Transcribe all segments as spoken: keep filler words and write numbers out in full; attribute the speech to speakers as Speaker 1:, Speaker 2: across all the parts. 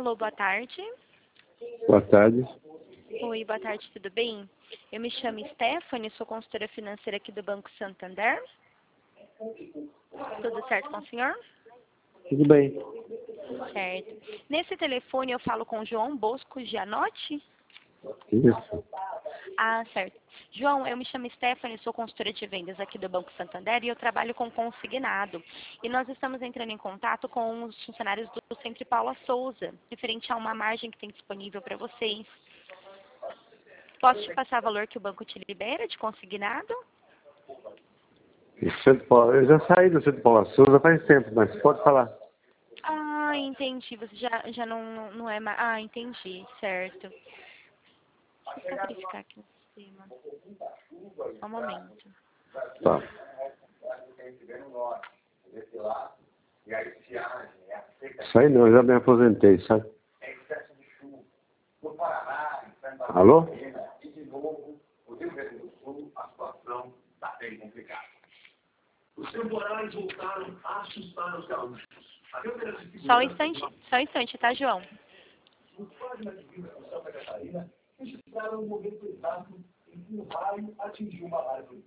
Speaker 1: Alô, boa tarde.
Speaker 2: Boa tarde.
Speaker 1: Oi, boa tarde, tudo bem? Eu me chamo Stephanie, sou consultora financeira aqui do Banco Santander. Tudo certo com o senhor?
Speaker 2: Tudo bem.
Speaker 1: Certo. Nesse telefone eu falo com o João Bosco Gianotti?
Speaker 2: Isso.
Speaker 1: Ah, certo. João, eu me chamo Stephanie, sou consultora de vendas aqui do Banco Santander e eu trabalho com consignado. E nós estamos entrando em contato com os funcionários do Centro Paula Souza, referente a uma margem que tem disponível para vocês. Posso te passar o valor que o banco te libera de consignado?
Speaker 2: E Centro Paulo, eu já saí do Centro Paula Souza faz tempo, mas pode falar.
Speaker 1: Ah, entendi. Você já, já não, não é mais... Ah, entendi. Certo. Deixa eu só verificar aqui no sistema. Só um momento.
Speaker 2: Tá. Isso aí não, eu já me aposentei, sabe? Alô?
Speaker 3: Os temporais voltaram a assustar os gaúchos.
Speaker 1: Só um instante, só um instante, tá, João?
Speaker 3: Os quase na divisa com Santa Catarina registraram o momento exato em que um raio atingiu uma árvore.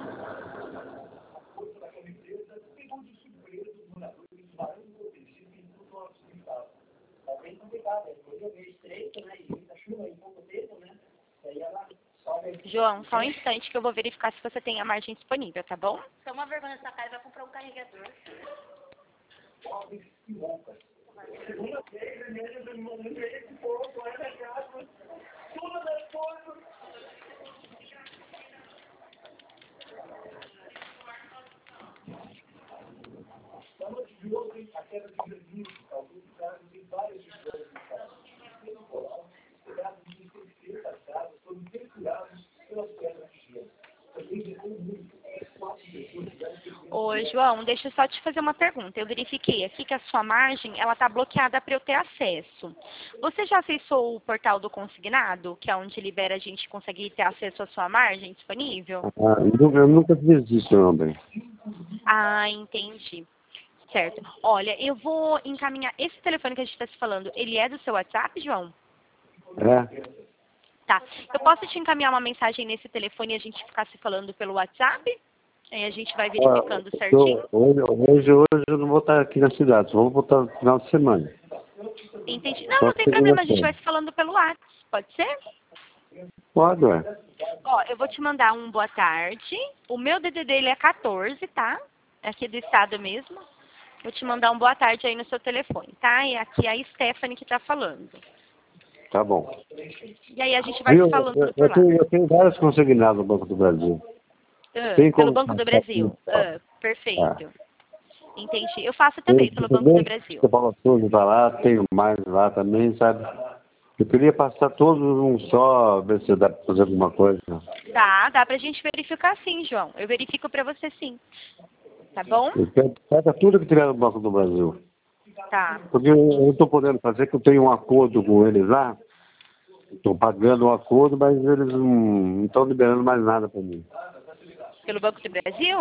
Speaker 3: A força daquela empresa pegou de surpresa os moradores do Barão do Protegido em tudo o nosso estado. Tá bem complicado, é coisa meio estreita, né? E muita chuva em pouco tempo, né? Daí ela sobe.
Speaker 1: João, só um instante que eu vou verificar se você tem a margem disponível, tá bom?
Speaker 4: Só uma vergonha nessa cara, vai comprar um carregador.
Speaker 3: Pobres e loucas. Segunda-feira, primeiro do mundo, esse povo é da casa. Todas as coisas. Na noite de ontem, a queda de granizo, alguns casos em várias regiões do estado. Pelo coral, pedaços de seiscentas casas foram triturados pelas pedras de gelo. Também levou muito. Quatro pessoas tiveram que...
Speaker 1: Ô, João, deixa eu só te fazer uma pergunta. Eu verifiquei aqui que a sua margem, ela tá bloqueada para eu ter acesso. Você já acessou o portal do consignado, que é onde libera a gente conseguir ter acesso à sua margem disponível?
Speaker 2: Ah, eu, eu nunca fiz isso, não, bem.
Speaker 1: Ah, entendi. Certo. Olha, eu vou encaminhar... Esse telefone que a gente está se falando, ele é do seu WhatsApp, João?
Speaker 2: É?
Speaker 1: Tá. Eu posso te encaminhar uma mensagem nesse telefone e a gente ficar se falando pelo WhatsApp? Aí a gente vai verificando certinho?
Speaker 2: Hoje, hoje, hoje eu não vou estar aqui na cidade, só vou voltar no final de semana.
Speaker 1: Entendi. Não,
Speaker 2: Só
Speaker 1: não tem problema, a gente
Speaker 2: segunda-feira.
Speaker 1: vai se falando pelo WhatsApp. Pode ser?
Speaker 2: Pode, ué.
Speaker 1: Ó, eu vou te mandar um boa tarde. O meu D D D ele é quatorze, tá? É aqui do estado mesmo. Vou te mandar um boa tarde aí no seu telefone, tá? E aqui é a Stephanie que tá falando.
Speaker 2: Tá bom.
Speaker 1: E aí a gente vai
Speaker 2: Viu?
Speaker 1: se falando
Speaker 2: Eu,
Speaker 1: por
Speaker 2: eu
Speaker 1: lá.
Speaker 2: tenho, eu tenho vários consignados no Banco do Brasil.
Speaker 1: Ah,
Speaker 2: Tem
Speaker 1: pelo
Speaker 2: como
Speaker 1: Banco do
Speaker 2: passar
Speaker 1: Brasil.
Speaker 2: tudo?
Speaker 1: Ah, perfeito.
Speaker 2: Ah.
Speaker 1: Entendi. Eu faço
Speaker 2: Tem
Speaker 1: também pelo Banco do Brasil.
Speaker 2: São Paulo Souza tá lá, tenho mais lá também, sabe? Eu queria passar todos num só, ver se dá para fazer alguma coisa.
Speaker 1: Tá, dá pra gente verificar sim, João. Eu verifico pra você sim. Tá bom?
Speaker 2: Eu quero pega tudo que tiver no Banco do Brasil.
Speaker 1: Tá.
Speaker 2: Porque eu não estou podendo fazer, que eu tenho um acordo com eles lá. Estou pagando o acordo, mas eles não estão liberando mais nada para mim.
Speaker 1: Pelo Banco do Brasil?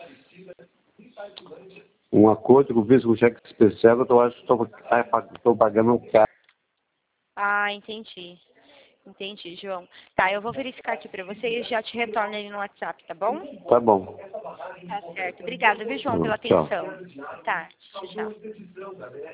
Speaker 2: Um acordo que eu fiz com o cheque especial, eu acho que estou pagando caro.
Speaker 1: Ah, entendi. Entendi, João. Tá, eu vou verificar aqui pra você e já te retorno ali no WhatsApp, tá bom?
Speaker 2: Tá bom.
Speaker 1: Tá certo. Obrigada, viu, João, pela
Speaker 2: Tchau.
Speaker 1: atenção. Tá, tchau, tchau.